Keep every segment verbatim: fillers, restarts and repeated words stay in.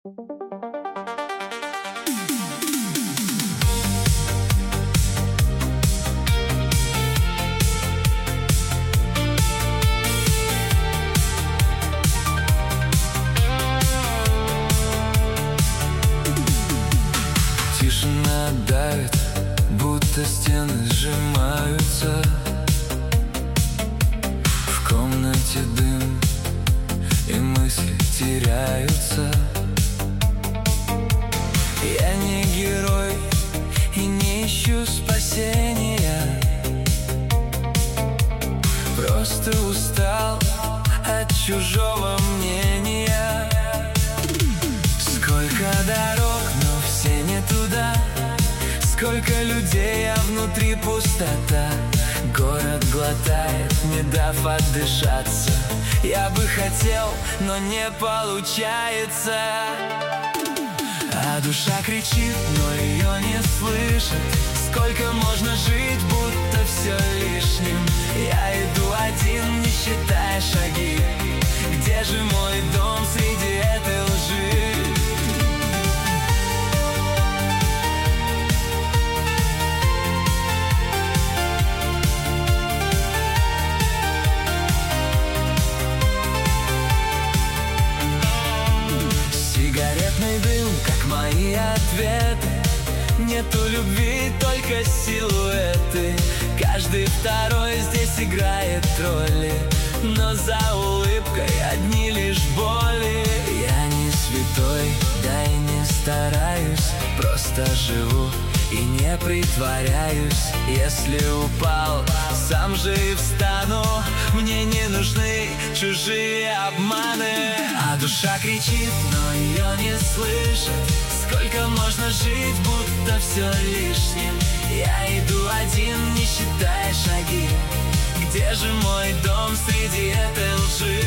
Тишина давит, будто стены сжимаются. В комнате дым, и мысли теряются. Я не герой и не ищу спасения, просто устал от чужого мнения. Сколько дорог, но все не туда. Сколько людей, а внутри пустота. Город глотает, не дав отдышаться. Я бы хотел, но не получается. А душа кричит, но ее не слышит. Сколько можно жить, будто все лишним. Я иду один, не считая шаги. Где же мой дом среди этой лжи? Сигаретный дым, как мои ответы. Нету любви, только силуэты. Каждый второй здесь играет роли, но за улыбкой одни лишь боли. Я не святой, да и не стараюсь. Просто живу и не притворяюсь. Если упал, сам же и встану. Мне не нужны чужие обманы. А душа кричит, но ее не слышит. Сколько можно жить, будто все лишним. Я иду один, не считая шаги. Где же мой дом среди этой лжи?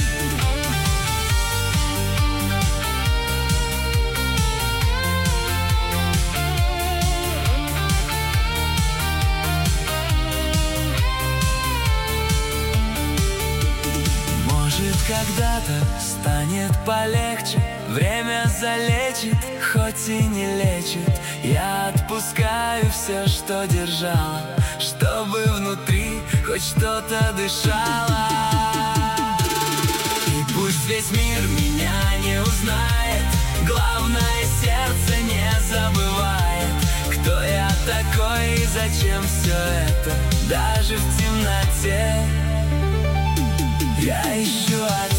Может, когда-то станет полегче. Время залечит, хоть и не лечит. Я отпускаю все, что держала, чтобы внутри хоть что-то дышало. И пусть весь мир меня не узнает, главное, сердце не забывает, кто я такой и зачем все это. Даже в темноте я ищу ответ.